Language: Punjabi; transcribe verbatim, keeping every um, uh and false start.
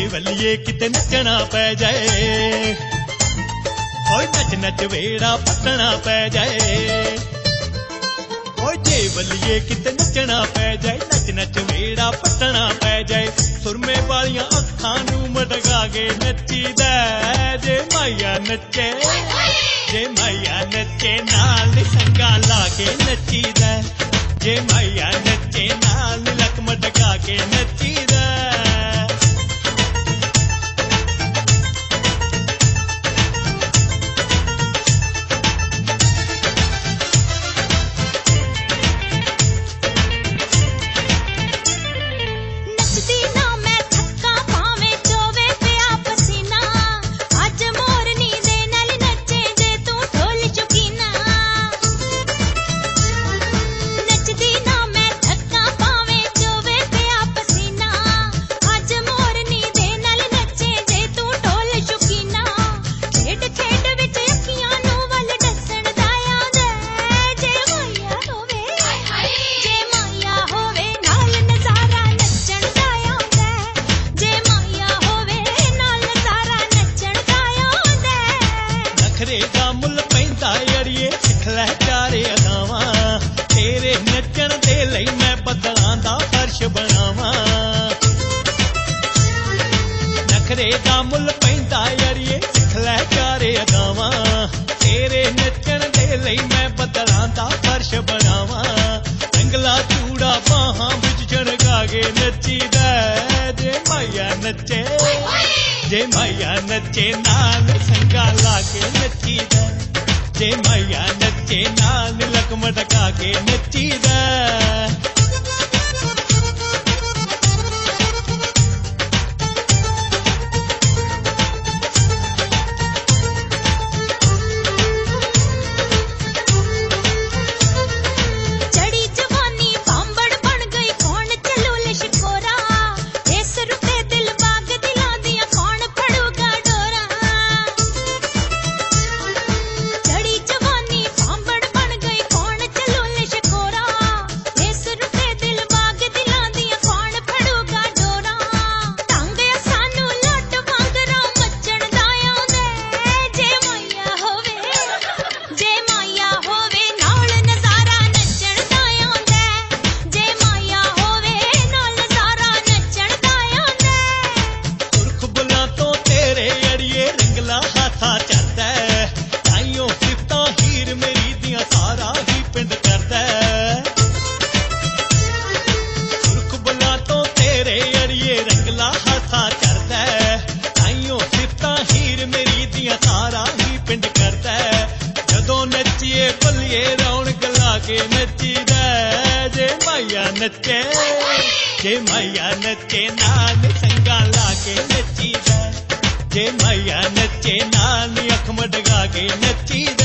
ਵੱਲੀਏ ਕਿਤੇ ਨੱਚਣਾ ਪੈ ਜਾਏ, ਓਏ ਨੱਚ ਨੱਚ ਵੇੜਾ ਪੱਟਣਾ ਪੈ ਜਾਏ, ਓਏ ਜੇ ਵੱਲੀਏ ਕਿਤੇ ਨੱਚਣਾ ਪੈ ਜਾਏ, ਨੱਚ ਨੱਚ ਵੇੜਾ ਪੱਟਣਾ ਪੈ ਜਾਏ। ਸੁਰਮੇ ਵਾਲੀਆਂ ਅੱਖਾਂ ਨੂੰ ਮਟਕਾ ਕੇ ਨੱਚੀਦਾ, ਜੇ ਮਾਇਆ ਨੱਚੇ, ਜੇ ਮਾਇਆ ਨੱਚੇ ਨਾਲ ਸੰਗਾ ਲਾ ਕੇ ਨੱਚੀਦਾ, ਜੇ ਮਾਇਆ ਨੱਚੇ ਨਾਲ ਲੱਕ ਮਟਕਾ ਕੇ ਨੱਚੀਦਾ। ਨਖਰੇ ਦਾ ਮੁੱਲ ਪੈਂਦਾ ਅੜੀਏ, ਸਿੱਖ ਲੈ ਚਾਰੇ ਅਦਾਵਾਂ, ਤੇਰੇ ਨੱਚਣ ਦੇ ਲਈ ਮੈਂ ਬੱਦਲਾਂ ਦਾ ਫਰਸ਼ ਬਣਾਵਾਂ। ਨਖਰੇ ਦਾ ਮੁੱਲ ਪੈਂਦਾ ਅੜੀਏ, ਸਿੱਖ ਲੈ ਚਾਰੇ ਅਦਾਵਾਂ, ਤੇਰੇ ਨੱਚਣ ਦੇ ਲਈ ਮੈਂ ਬੱਦਲਾਂ ਦਾ ਫਰਸ਼ ਬਣਾਵਾਂ। ਰੰਗਲਾ ਚੂੜਾ ਬਾਹਾਂ ਵਿੱਚ ਝਣਕਾ ਕੇ ਨੱਚੀਦਾ, ਜੇ ਮਾਇਆ ਨੱਚੇ, ਜੇ ਮਾਇਆ ਨੱਚੇ ਨਾਲ ਸੰਗਾ ਲਾ ਕੇ ਨੱਚੀਦਾ, ਜੇ ਮਾਇਆ ਨੱਚੇ ਨਾਲ ਲੱਕ ਮਟਕਾ ਕੇ ਨੱਚੀਦਾ। ਜਦੋਂ ਨੱਚੀਏ ਬੱਲੀਏ ਰੌਣਕ ਲਾ ਕੇ ਨੱਚੀਦਾ, ਜੇ ਮਾਇਆ ਨੱਚੇ, ਜੇ ਮਾਇਆ ਨੱਚੇ ਨਾਲ ਸੰਗਾ ਲਾ ਕੇ ਨੱਚੀਦਾ, ਜੇ ਮਾਇਆ ਨੱਚੇ ਨਾਲ ਅੱਖ ਮਟਕਾ ਕੇ ਨੱਚੀਦਾ।